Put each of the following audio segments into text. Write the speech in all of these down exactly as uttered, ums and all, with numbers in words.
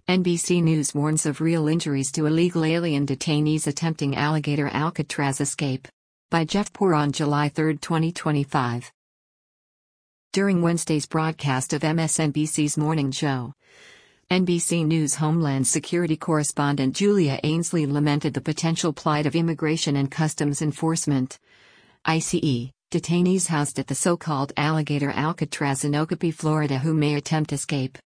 N B C News warns of real injuries to illegal alien detainees attempting alligator Alcatraz escape. By Jeff Poor on July third, twenty twenty-five. During Wednesday's broadcast of M S N B C's Morning Joe, N B C News Homeland Security correspondent Julia Ainsley lamented the potential plight of Immigration and Customs Enforcement I C E detainees housed at the so-called Alligator Alcatraz in Okapi, Florida who may attempt escape.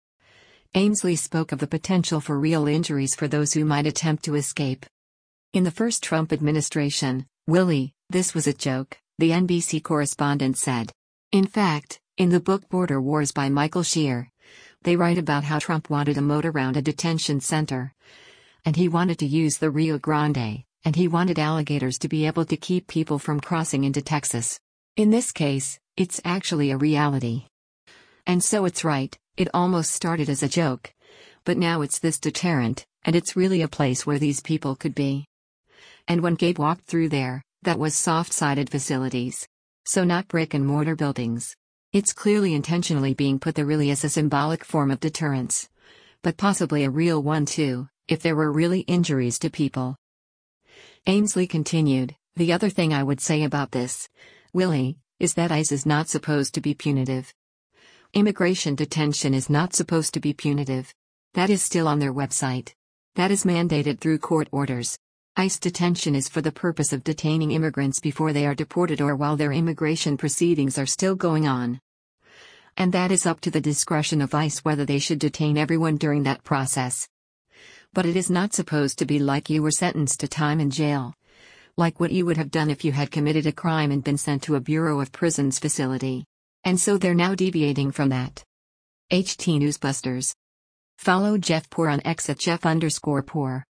Ainsley spoke of the potential for real injuries for those who might attempt to escape. In the first Trump administration, Willie, this was a joke, the N B C correspondent said. In fact, in the book Border Wars by Michael Shear, they write about how Trump wanted a moat around a detention center. And he wanted to use the Rio Grande, and he wanted alligators to be able to keep people from crossing into Texas. In this case, it's actually a reality. And so it's right, it almost started as a joke. But now it's this deterrent, and it's really a place where these people could be. And when Gabe walked through there, that was soft-sided facilities. So not brick-and-mortar buildings. It's clearly intentionally being put there really as a symbolic form of deterrence. But possibly a real one too, if there were really injuries to people. Ainsley continued, the other thing I would say about this, Willie, is that ICE is not supposed to be punitive. Immigration detention is not supposed to be punitive. That is still on their website. That is mandated through court orders. ICE detention is for the purpose of detaining immigrants before they are deported or while their immigration proceedings are still going on. And that is up to the discretion of ICE whether they should detain everyone during that process. But it is not supposed to be like you were sentenced to time in jail. Like what you would have done if you had committed a crime and been sent to a Bureau of Prisons facility. And so they're now deviating from that. H T Newsbusters. Follow Jeff Poor on X at Jeff underscore Poor.